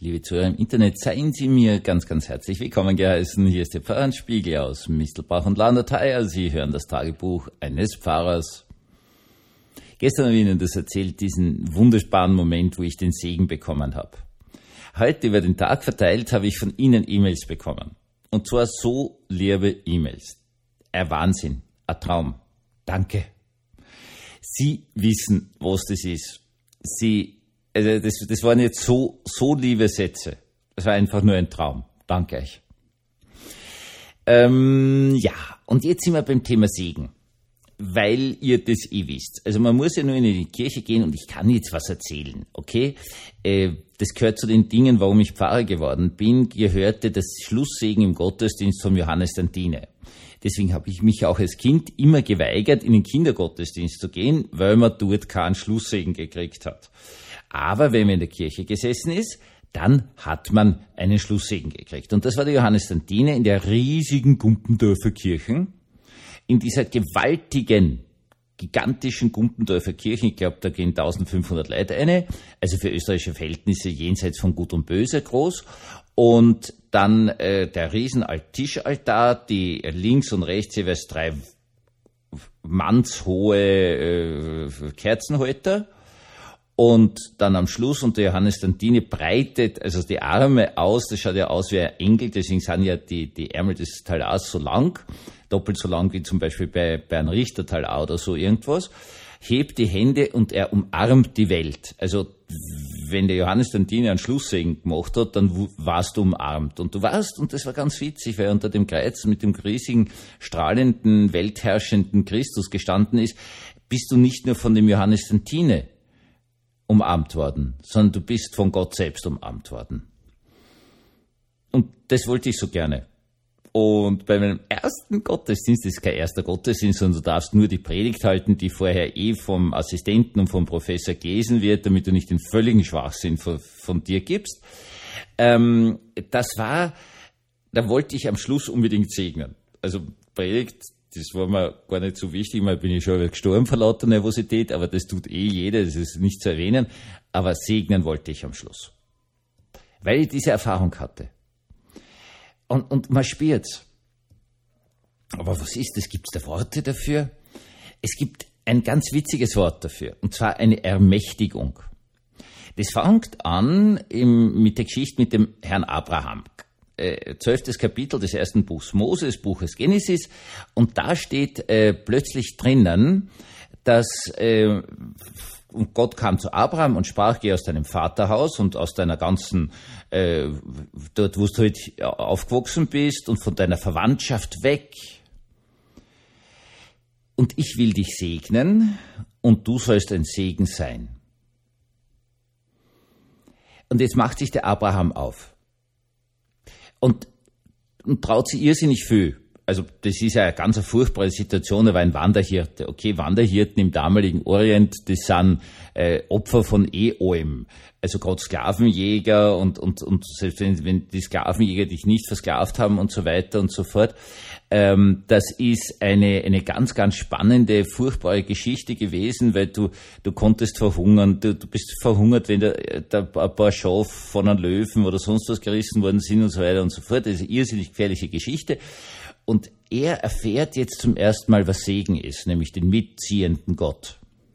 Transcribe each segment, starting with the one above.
Liebe Zuhörer im Internet, seien Sie mir ganz, ganz herzlich willkommen geheißen. Hier ist der Pfarrerspiegel aus Mistelbach und Landau-Theier. Sie hören das Tagebuch eines Pfarrers. Gestern habe ich Ihnen das erzählt, diesen wunderbaren Moment, wo ich den Segen bekommen habe. Heute über den Tag verteilt habe ich von Ihnen E-Mails bekommen. Und zwar so liebe E-Mails. Ein Wahnsinn, ein Traum. Danke. Sie wissen, was das ist. Das waren jetzt so liebe Sätze. Das war einfach nur ein Traum. Danke euch. Ja, und jetzt sind wir beim Thema Segen. Weil ihr das wisst. Also man muss ja nur in die Kirche gehen und ich kann jetzt was erzählen, okay? Das gehört zu den Dingen, warum ich Pfarrer geworden bin, gehörte das Schlusssegen im Gottesdienst von Johannes Tantine. Deswegen habe ich mich auch als Kind immer geweigert, in den Kindergottesdienst zu gehen, weil man dort keinen Schlusssegen gekriegt hat. Aber wenn man in der Kirche gesessen ist, dann hat man einen Schlusssegen gekriegt. Und das war der Johannes Tantine in der riesigen Gumpendorfer Kirche. In dieser gewaltigen, gigantischen Gumpendorfer Kirche, ich glaube, da gehen 1500 Leute rein, also für österreichische Verhältnisse jenseits von Gut und Böse groß. Und dann der riesen Tischaltar, die links und rechts jeweils 3 mannshohe Kerzenhalter. Und dann am Schluss, und der Johannes Tantine breitet also die Arme aus, das schaut ja aus wie ein Engel, deswegen sind ja die Ärmel des Talars so lang, doppelt so lang wie zum Beispiel bei einem Richtertalar oder so irgendwas, hebt die Hände und er umarmt die Welt. Also wenn der Johannes Tantine einen Schlusssegen gemacht hat, dann warst du umarmt. Und du warst, und das war ganz witzig, weil er unter dem Kreuz mit dem riesigen, strahlenden, weltherrschenden Christus gestanden ist, bist du nicht nur von dem Johannes Tantine umarmt worden, sondern du bist von Gott selbst umarmt worden. Und das wollte ich so gerne. Und bei meinem ersten Gottesdienst, das ist kein erster Gottesdienst, sondern du darfst nur die Predigt halten, die vorher vom Assistenten und vom Professor gelesen wird, damit du nicht den völligen Schwachsinn von dir gibst. Da wollte ich am Schluss unbedingt segnen. Also Predigt, das war mir gar nicht so wichtig, mal bin ich schon gestorben vor lauter Nervosität, aber das tut jeder, das ist nicht zu erwähnen, aber segnen wollte ich am Schluss. Weil ich diese Erfahrung hatte. Und man spürt's. Aber was ist das? Gibt's da Worte dafür? Es gibt ein ganz witziges Wort dafür, und zwar eine Ermächtigung. Das fängt an mit der Geschichte mit dem Herrn Abraham. 12. Kapitel des ersten Buchs Moses, Buches Genesis, und da steht plötzlich drinnen, dass und Gott kam zu Abraham und sprach, geh aus deinem Vaterhaus und aus deiner ganzen, dort wo du halt aufgewachsen bist und von deiner Verwandtschaft weg. Und ich will dich segnen und du sollst ein Segen sein. Und jetzt macht sich der Abraham auf. Und traut sich irrsinnig viel. Also das ist ja eine ganz furchtbare Situation, er war ein Wanderhirte. Okay, Wanderhirten im damaligen Orient, das sind Opfer von allem. Also gerade Sklavenjäger und selbst wenn die Sklavenjäger dich nicht versklavt haben und so weiter und so fort. Das ist eine ganz, ganz spannende, furchtbare Geschichte gewesen, weil du konntest verhungern, du bist verhungert, wenn da ein paar Schafe von einem Löwen oder sonst was gerissen worden sind und so weiter und so fort. Das ist eine irrsinnig gefährliche Geschichte. Und er erfährt jetzt zum ersten Mal, was Segen ist, nämlich den mitziehenden Gott.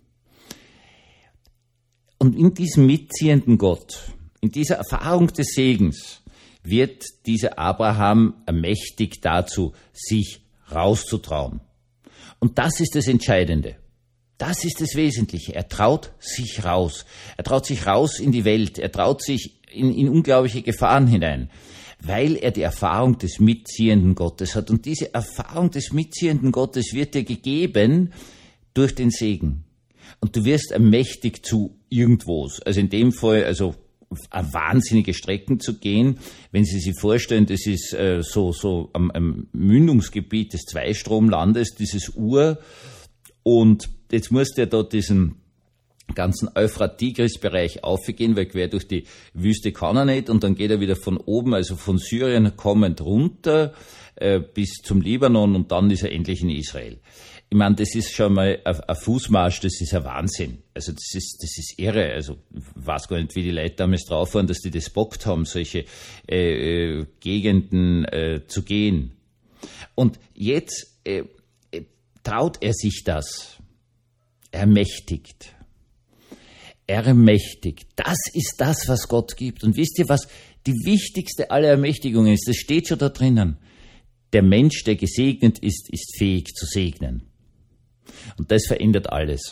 Und in diesem mitziehenden Gott, in dieser Erfahrung des Segens, wird dieser Abraham ermächtigt dazu, sich rauszutrauen. Und das ist das Entscheidende. Das ist das Wesentliche. Er traut sich raus. Er traut sich raus in die Welt. Er traut sich in unglaubliche Gefahren hinein, weil er die Erfahrung des mitziehenden Gottes hat. Und diese Erfahrung des mitziehenden Gottes wird dir gegeben durch den Segen. Und du wirst ermächtigt zu irgendwas. Also in dem Fall, also eine wahnsinnige Strecken zu gehen. Wenn Sie sich vorstellen, das ist so am Mündungsgebiet des Zweistromlandes, dieses Ur. Und jetzt musst du ja da diesen ganzen Euphrat-Tigris-Bereich aufgehen, weil quer durch die Wüste kann er nicht, und dann geht er wieder von oben, also von Syrien kommend runter bis zum Libanon, und dann ist er endlich in Israel. Ich meine, das ist schon mal ein Fußmarsch, das ist ein Wahnsinn. Also das ist irre. Also ich weiß gar nicht, wie die Leute damals drauf waren, dass die das bockt haben, solche Gegenden zu gehen. Und jetzt traut er sich das. Ermächtigt. Ermächtigt. Das ist das, was Gott gibt. Und wisst ihr, was die wichtigste aller Ermächtigungen ist? Das steht schon da drinnen. Der Mensch, der gesegnet ist, ist fähig zu segnen. Und das verändert alles.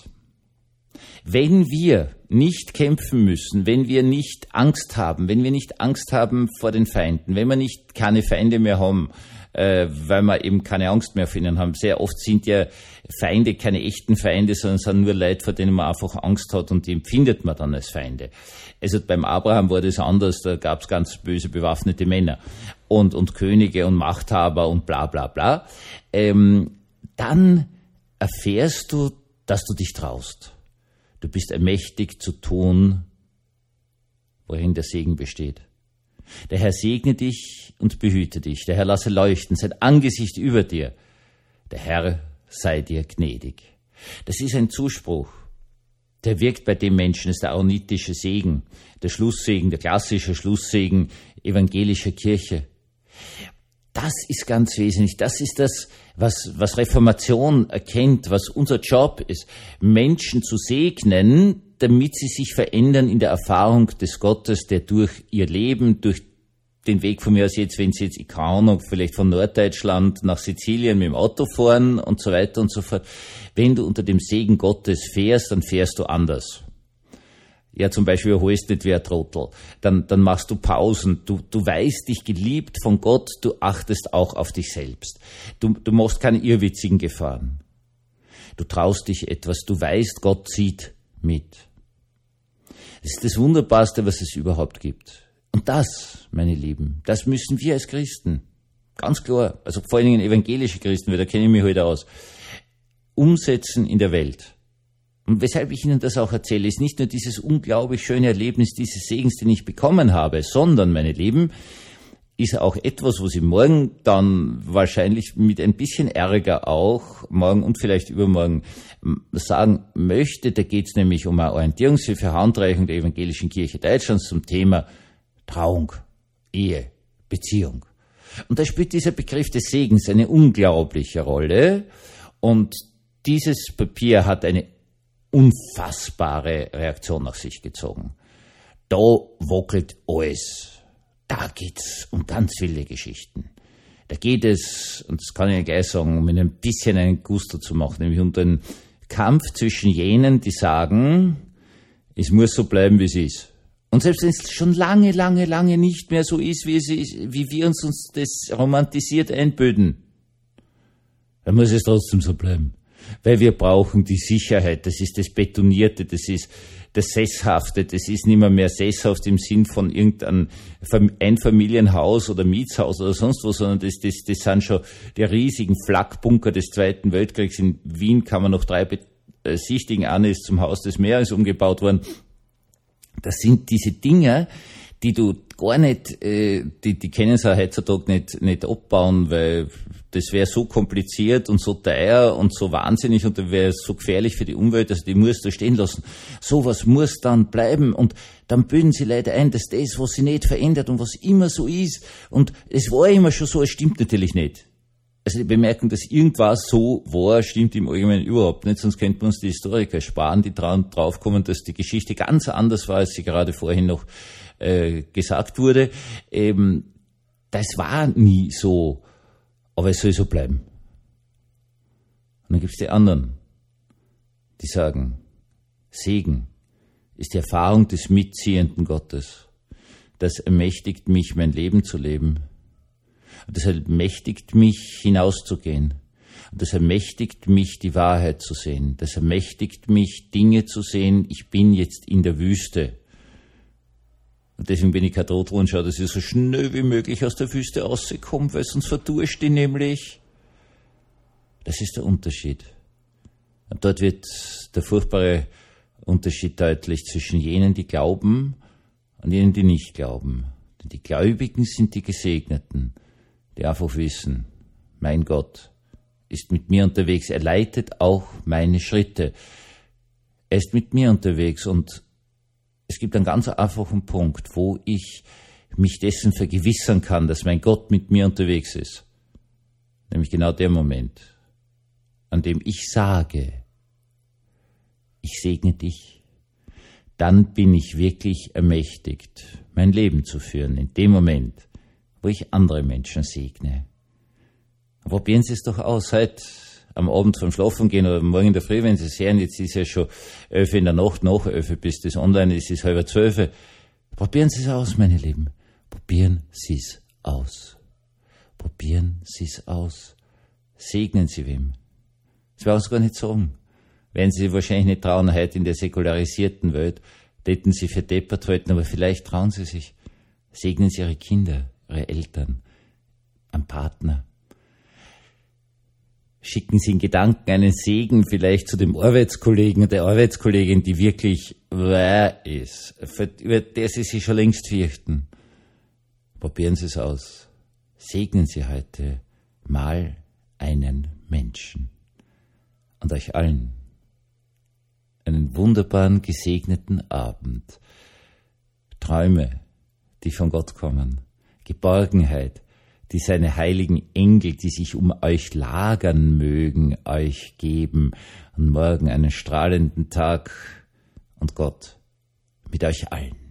Wenn wir nicht kämpfen müssen, wenn wir nicht Angst haben, wenn wir nicht Angst haben vor den Feinden, wenn wir nicht keine Feinde mehr haben, weil wir eben keine Angst mehr vor ihnen haben. Sehr oft sind ja Feinde keine echten Feinde, sondern sind nur Leute, vor denen man einfach Angst hat und die empfindet man dann als Feinde. Also beim Abraham war das anders, da gab es ganz böse bewaffnete Männer und Könige und Machthaber und bla bla bla. Dann erfährst du, dass du dich traust. Du bist ermächtigt zu tun, worin der Segen besteht. Der Herr segne dich und behüte dich. Der Herr lasse leuchten sein Angesicht über dir. Der Herr sei dir gnädig. Das ist ein Zuspruch. Der wirkt bei dem Menschen, das ist der aaronitische Segen, der Schlusssegen, der klassische Schlusssegen evangelischer Kirche. Das ist ganz wesentlich. Das ist das, was Reformation erkennt, was unser Job ist, Menschen zu segnen, damit sie sich verändern in der Erfahrung des Gottes, der durch ihr Leben, durch den Weg von mir aus jetzt, wenn sie jetzt, ich keine Ahnung, vielleicht von Norddeutschland nach Sizilien mit dem Auto fahren und so weiter und so fort. Wenn du unter dem Segen Gottes fährst, dann fährst du anders. Ja, zum Beispiel überholst nicht wie ein Trottel. Dann machst du Pausen. Du weißt dich geliebt von Gott, du achtest auch auf dich selbst. Du machst keine irrwitzigen Gefahren. Du traust dich etwas, du weißt, Gott sieht mit. Das ist das Wunderbarste, was es überhaupt gibt. Und das, meine Lieben, das müssen wir als Christen, ganz klar, also vor allen Dingen evangelische Christen, weil da kenne ich mich heute aus, umsetzen in der Welt. Und weshalb ich Ihnen das auch erzähle, ist nicht nur dieses unglaublich schöne Erlebnis dieses Segens, den ich bekommen habe, sondern, meine Lieben, ist auch etwas, wo Sie morgen dann wahrscheinlich mit ein bisschen Ärger auch, morgen und vielleicht übermorgen, sagen möchte. Da geht es nämlich um eine Orientierungshilfe, Handreichung der Evangelischen Kirche Deutschlands zum Thema Trauung, Ehe, Beziehung. Und da spielt dieser Begriff des Segens eine unglaubliche Rolle. Und dieses Papier hat eine unfassbare Reaktion nach sich gezogen. Da wackelt alles. Da geht's um ganz viele Geschichten. Da geht es, und das kann ich gleich sagen, um ein bisschen einen Gusto zu machen, nämlich um den Kampf zwischen jenen, die sagen, es muss so bleiben, wie es ist. Und selbst wenn es schon lange, lange, lange nicht mehr so ist, wie es ist, wie wir uns das romantisiert einbilden, dann muss es trotzdem so bleiben. Weil wir brauchen die Sicherheit, das ist das Betonierte, das ist das Sesshafte, das ist nicht mehr sesshaft im Sinn von irgendeinem Einfamilienhaus oder Mietshaus oder sonst was, sondern das sind schon die riesigen Flakbunker des Zweiten Weltkriegs. In Wien kann man noch 3 besichtigen, eine ist zum Haus des Meeres umgebaut worden. Das sind diese Dinge, die du gar nicht, die können sie heutzutage nicht abbauen, weil das wäre so kompliziert und so teuer und so wahnsinnig und wäre so gefährlich für die Umwelt, also die musst du stehen lassen. Sowas muss dann bleiben und dann bilden sie Leute ein, dass das, was sich nicht verändert und was immer so ist und es war immer schon so, es stimmt natürlich nicht. Also die Bemerkung, dass irgendwas so war, stimmt im Allgemeinen überhaupt nicht, sonst könnten wir uns die Historiker sparen, die draufkommen, dass die Geschichte ganz anders war, als sie gerade vorhin noch gesagt wurde. Das war nie so, aber es soll so bleiben. Und dann gibt's die anderen, die sagen, Segen ist die Erfahrung des mitziehenden Gottes. Das ermächtigt mich, mein Leben zu leben. Und das ermächtigt mich, hinauszugehen. Und das ermächtigt mich, die Wahrheit zu sehen. Das ermächtigt mich, Dinge zu sehen. Ich bin jetzt in der Wüste. Und deswegen bin ich kein Trottel und schaue, dass ich so schnell wie möglich aus der Wüste rauskomme, weil sonst verdurst ich nämlich. Das ist der Unterschied. Und dort wird der furchtbare Unterschied deutlich zwischen jenen, die glauben, und jenen, die nicht glauben. Denn die Gläubigen sind die Gesegneten, die einfach wissen, mein Gott ist mit mir unterwegs. Er leitet auch meine Schritte. Er ist mit mir unterwegs und es gibt einen ganz einfachen Punkt, wo ich mich dessen vergewissern kann, dass mein Gott mit mir unterwegs ist. Nämlich genau der Moment, an dem ich sage, ich segne dich, dann bin ich wirklich ermächtigt, mein Leben zu führen, in dem Moment, wo ich andere Menschen segne. Probieren Sie es doch aus, heute am Abend vom Schlafen gehen oder morgen in der Früh, wenn Sie es hören, jetzt ist ja schon 11 in der Nacht, nach 11, bis das online ist, ist 11:30. Probieren Sie es aus, meine Lieben. Probieren Sie es aus. Probieren Sie es aus. Segnen Sie wem. Das werden Sie gar nicht sagen. Werden Sie wahrscheinlich nicht trauen, heute in der säkularisierten Welt, täten Sie für deppert halten, aber vielleicht trauen Sie sich. Segnen Sie Ihre Kinder, Ihre Eltern, einen Partner. Schicken Sie in Gedanken einen Segen vielleicht zu dem Arbeitskollegen und der Arbeitskollegin, die wirklich wahr ist, über der Sie sich schon längst fürchten. Probieren Sie es aus. Segnen Sie heute mal einen Menschen. Und euch allen einen wunderbaren, gesegneten Abend. Träume, die von Gott kommen. Geborgenheit, die seine heiligen Engel, die sich um euch lagern mögen, euch geben. Und morgen einen strahlenden Tag und Gott mit euch allen.